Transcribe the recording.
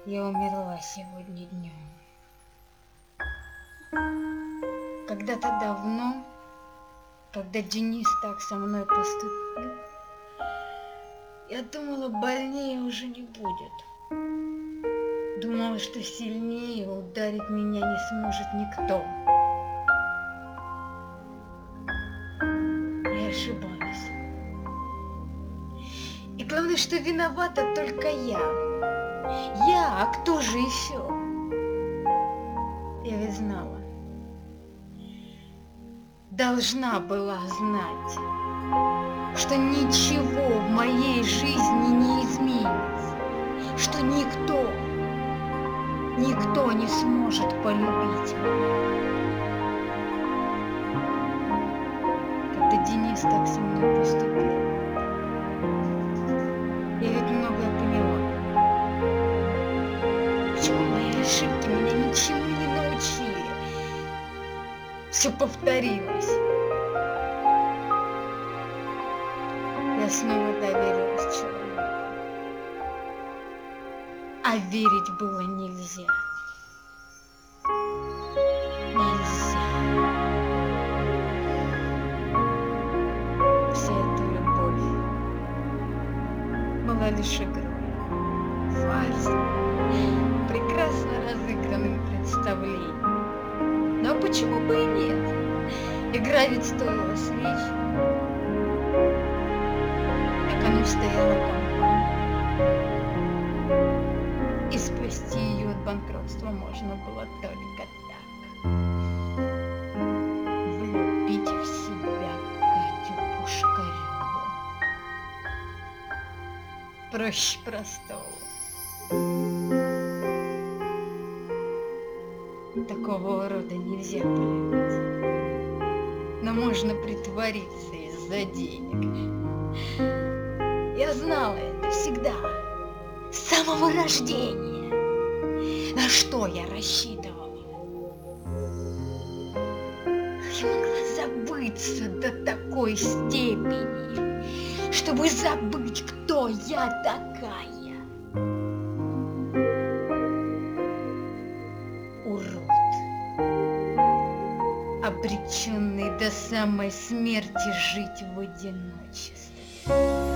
Я умерла сегодня днем. Когда-то давно, когда Денис так со мной поступил, я думала, больнее уже не будет. Думала, что сильнее ударить меня не сможет никто. Я ошибалась. И главное, что виновата только я. Я, а кто же еще? Я ведь знала. Должна была знать, что ничего в моей жизни не изменится, что никто не сможет полюбить меня. Когда Денис так со мной поступил, я ведь многое поняла. Почему мои ошибки меня ничему не научили? Все повторилось. Я снова доверилась человеку. А верить было нельзя. Нельзя. Вся эта любовь была лишь игрой, фарсом, прекрасно разыгранным представлением. Но почему бы и нет? Игра ведь стоила свеч. На кону стояла компания. И спасти ее от банкротства можно было только так. Влюбить в себя Катю Пушкареву. Проще простого. Такого урода нельзя полюбить. Но можно притвориться из-за денег. Я знала это всегда. С самого рождения. На что я рассчитывала? Я могла забыться до такой степени, чтобы забыть, кто я такая. Урод, обреченный до самой смерти жить в одиночестве.